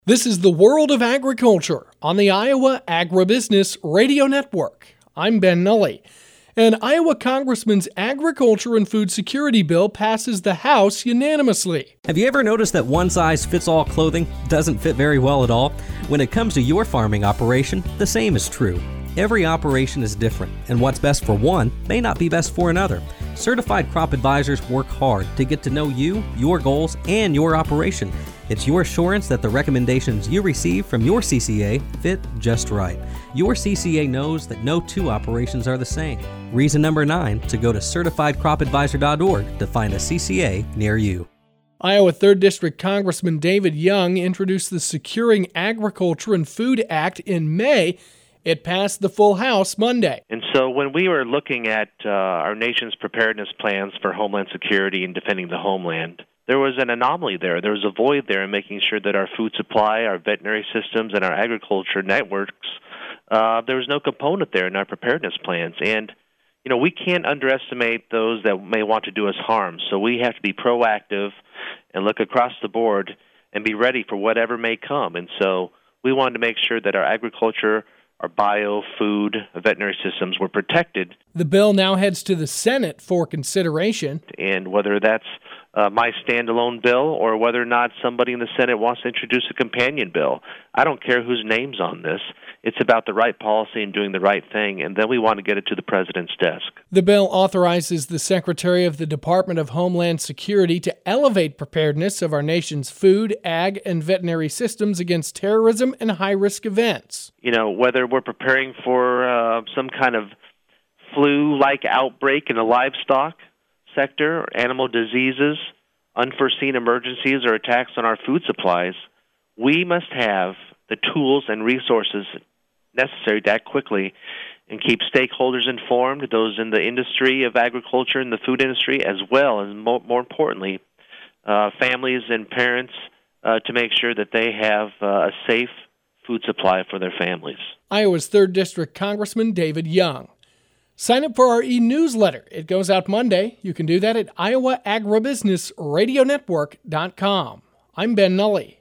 This is the World of Agriculture on the Iowa Agribusiness Radio Network. I'm Ben Nuelle. An Iowa congressman's agriculture and food security bill passes the House unanimously. Have you ever noticed that one-size-fits-all clothing doesn't fit very well at all? When it comes to your farming operation, the same is true. Every operation is different, and what's best for one may not be best for another. Certified crop advisors work hard to get to know you, your goals, and your operation. It's your assurance that the recommendations you receive from your CCA fit just right. Your CCA knows that no two operations are the same. Reason number 9 to go to CertifiedCropAdvisor.org to find a CCA near you. Iowa 3rd District Congressman David Young introduced the Securing Agriculture and Food Act in May. It passed the full House Monday. And so when we were looking at our nation's preparedness plans for homeland security and defending the homeland, there was an anomaly there. There was a void there in making sure that our food supply, our veterinary systems, and our agriculture networks, there was no component there in our preparedness plans. And, you know, we can't underestimate those that may want to do us harm. So we have to be proactive and look across the board and be ready for whatever may come. And so we wanted to make sure that our agriculture, our bio, food, veterinary systems were protected. The bill now heads to the Senate for consideration. And whether that's my standalone bill or whether or not somebody in the Senate wants to introduce a companion bill, I don't care whose name's on this. It's about the right policy and doing the right thing, and then we want to get it to the president's desk. The bill authorizes the Secretary of the Department of Homeland Security to elevate preparedness of our nation's food, ag, and veterinary systems against terrorism and high-risk events. You know, whether we're preparing for some kind of flu-like outbreak in the livestock sector, animal diseases, unforeseen emergencies, or attacks on our food supplies, we must have the tools and resources necessary to act quickly and keep stakeholders informed, those in the industry of agriculture and the food industry, as well as, more importantly, families and parents to make sure that they have a safe food supply for their families. Iowa's 3rd District Congressman David Young. Sign up for our e-newsletter. It goes out Monday. You can do that at IowaAgribusinessRadioNetwork.com. I'm Ben Nuelle.